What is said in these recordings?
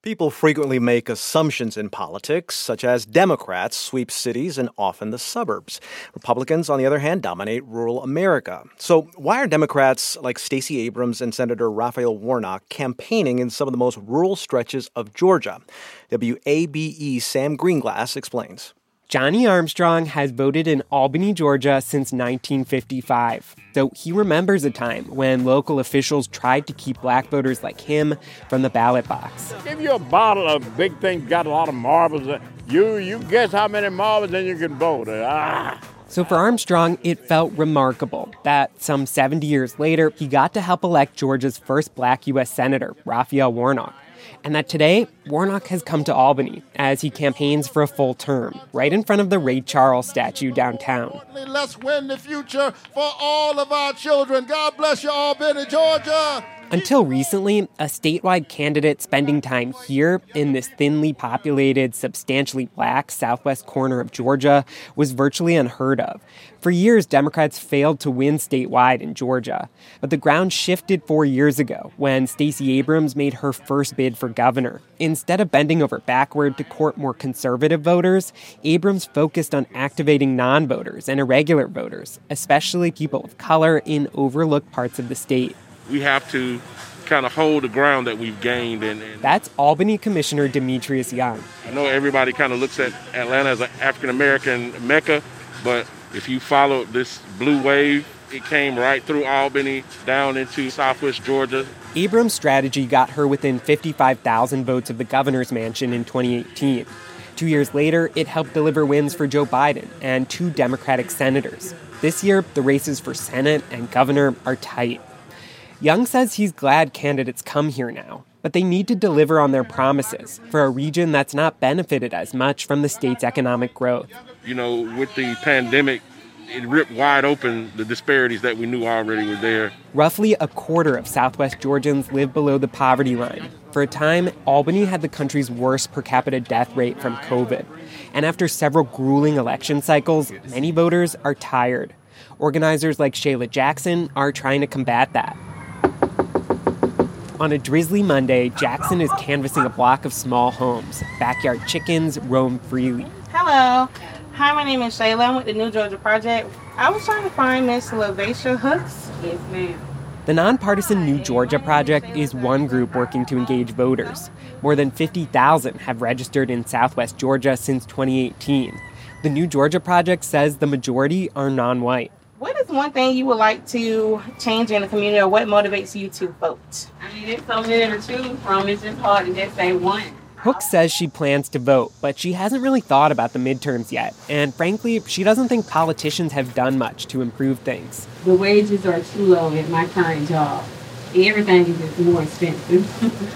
People frequently make assumptions in politics, such as Democrats sweep cities and often the suburbs. Republicans, on the other hand, dominate rural America. So why are Democrats like Stacey Abrams and Senator Raphael Warnock campaigning in some of the most rural stretches of Georgia? WABE Sam Greenglass explains. Johnny Armstrong has voted in Albany, Georgia since 1955. So he remembers a time when local officials tried to keep black voters like him from the ballot box. Give you a bottle of big thing, got a lot of marbles. You guess how many marbles and you can vote. So for Armstrong, it felt remarkable that some 70 years later, he got to help elect Georgia's first black U.S. Senator, Raphael Warnock. And that today, Warnock has come to Albany as he campaigns for a full term, right in front of the Ray Charles statue downtown. Let's win the future for all of our children. God bless you, Albany, Georgia. Until recently, a statewide candidate spending time here in this thinly populated, substantially black southwest corner of Georgia was virtually unheard of. For years, Democrats failed to win statewide in Georgia. But the ground shifted 4 years ago when Stacey Abrams made her first bid for governor. Instead of bending over backward to court more conservative voters, Abrams focused on activating non-voters and irregular voters, especially people of color in overlooked parts of the state. We have to kind of hold the ground that we've gained. And that's Albany Commissioner Demetrius Young. I know everybody kind of looks at Atlanta as an African-American mecca, but if you follow this blue wave, it came right through Albany, down into southwest Georgia. Abrams' strategy got her within 55,000 votes of the governor's mansion in 2018. 2 years later, it helped deliver wins for Joe Biden and 2 Democratic senators. This year, the races for Senate and governor are tight. Young says he's glad candidates come here now, but they need to deliver on their promises for a region that's not benefited as much from the state's economic growth. You know, with the pandemic, it ripped wide open the disparities that we knew already were there. Roughly a quarter of Southwest Georgians live below the poverty line. For a time, Albany had the country's worst per capita death rate from COVID. And after several grueling election cycles, many voters are tired. Organizers like Shayla Jackson are trying to combat that. On a drizzly Monday, Jackson is canvassing a block of small homes. Backyard chickens roam freely. Hello. Hi, my name is Shayla. I'm with the New Georgia Project. I was trying to find Miss LaVacia Hooks. Yes, ma'am. The nonpartisan New Georgia Project is one group working to engage voters. More than 50,000 have registered in Southwest Georgia since 2018. The New Georgia Project says the majority are non-white. What is one thing you would like to change in the community, or what motivates you to vote? I mean, there's so many to choose from. It's just hard to just say one. Hooks says she plans to vote, but she hasn't really thought about the midterms yet. And frankly, she doesn't think politicians have done much to improve things. The wages are too low at my current job. Everything is just more expensive.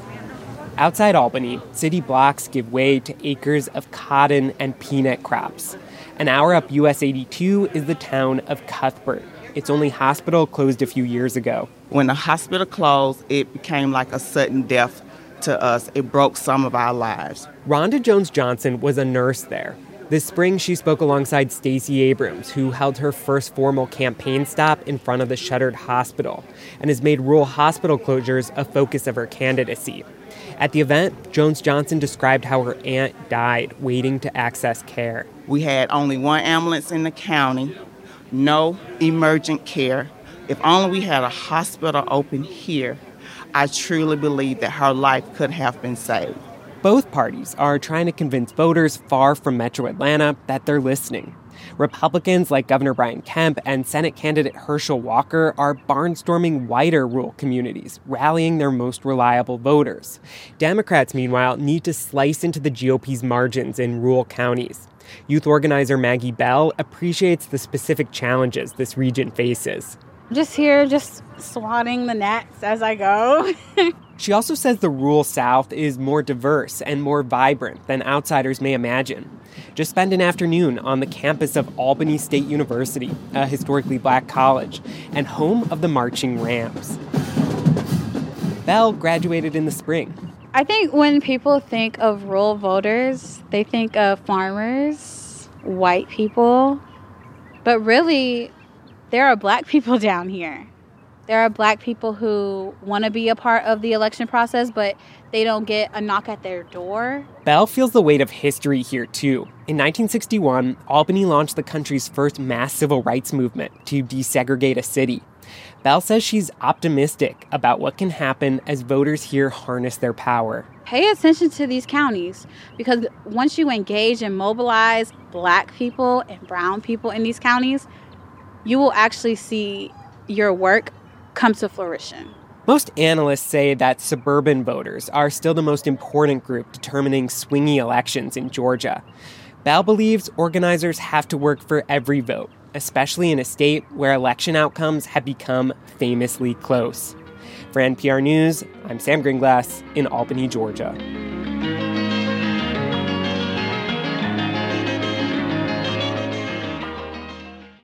Outside Albany, city blocks give way to acres of cotton and peanut crops. An hour up US 82 is the town of Cuthbert. Its only hospital closed a few years ago. When the hospital closed, it became like a sudden death to us. It broke some of our lives. Rhonda Jones-Johnson was a nurse there. This spring, she spoke alongside Stacey Abrams, who held her first formal campaign stop in front of the shuttered hospital and has made rural hospital closures a focus of her candidacy. At the event, Jones-Johnson described how her aunt died waiting to access care. We had only one ambulance in the county, no emergent care. If only we had a hospital open here, I truly believe that her life could have been saved. Both parties are trying to convince voters far from Metro Atlanta that they're listening. Republicans like Governor Brian Kemp and Senate candidate Herschel Walker are barnstorming wider rural communities, rallying their most reliable voters. Democrats, meanwhile, need to slice into the GOP's margins in rural counties. Youth organizer Maggie Bell appreciates the specific challenges this region faces. I'm just here, just swatting the gnats as I go. She also says the rural South is more diverse and more vibrant than outsiders may imagine. Just spend an afternoon on the campus of Albany State University, a historically black college, and home of the Marching Rams. Bell graduated in the spring. I think when people think of rural voters, they think of farmers, white people, but really, there are black people down here. There are black people who want to be a part of the election process, but they don't get a knock at their door. Bell feels the weight of history here, too. In 1961, Albany launched the country's first mass civil rights movement to desegregate a city. Bell says she's optimistic about what can happen as voters here harness their power. Pay attention to these counties, because once you engage and mobilize Black people and brown people in these counties, you will actually see your work come to fruition. Most analysts say that suburban voters are still the most important group determining swingy elections in Georgia. Bell believes organizers have to work for every vote, especially in a state where election outcomes have become famously close. For NPR News, I'm Sam Gringlass in Albany, Georgia.